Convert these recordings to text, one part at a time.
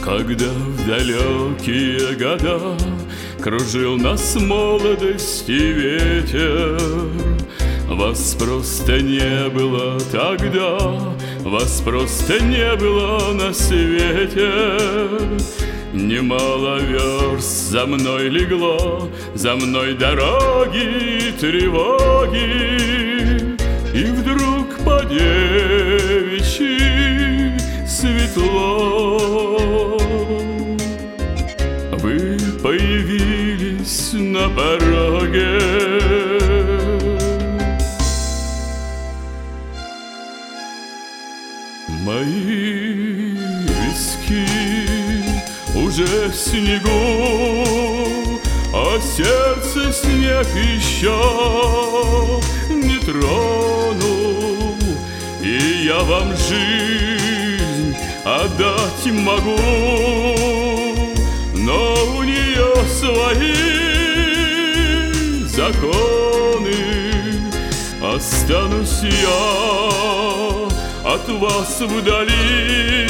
Когда в далекие года кружил нас молодости ветер, вас просто не было тогда, вас просто не было на свете. Немало верст за мной легло, за мной дороги и тревоги, и вдруг по девичьи светло вы появились на пороге. Мои виски уже в снегу, а сердце снег еще не тронул. И я вам жизнь отдать могу, но у нее свои законы. Останусь я от вас вдали,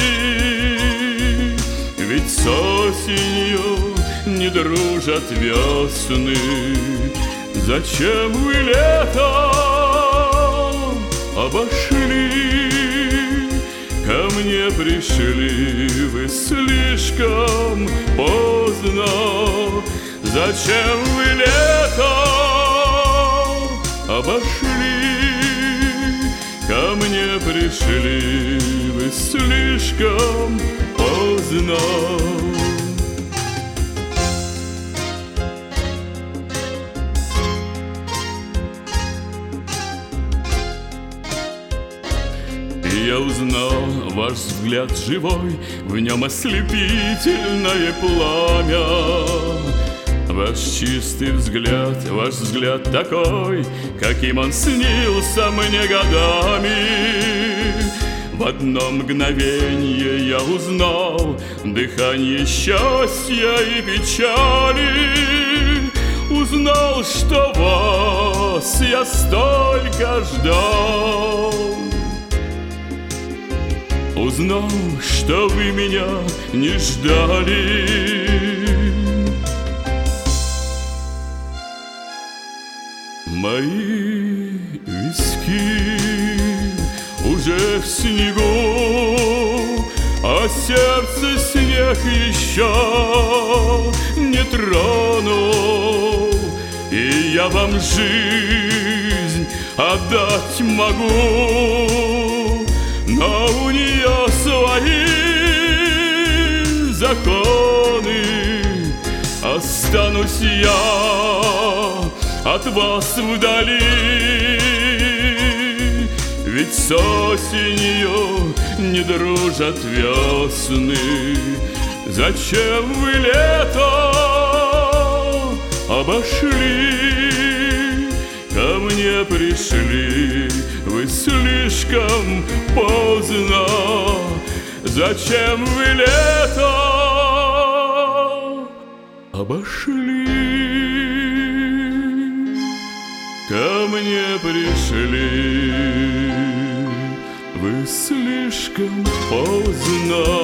ведь с осенью не дружат весны. Зачем вы лето обошли? Ко мне пришли вы слишком поздно. Зачем вы лето обошли? Ко мне пришли вы слишком поздно. Я узнал ваш взгляд живой, в нем ослепительное пламя. Ваш чистый взгляд, ваш взгляд такой, каким он снился мне годами. В одно мгновенье я узнал дыхание счастья и печали. Узнал, что вас я столько ждал. Узнал, что вы меня не ждали. Мои виски уже в снегу, а сердце снег еще не тронул. И я вам жизнь отдать могу, но у нее свои законы. Останусь я от вас вдали, ведь с осенью не дружат весны. Зачем вы лето обошли? Ко мне пришли вы слишком поздно. Зачем вы лето обошли? Ко мне пришли вы слишком поздно.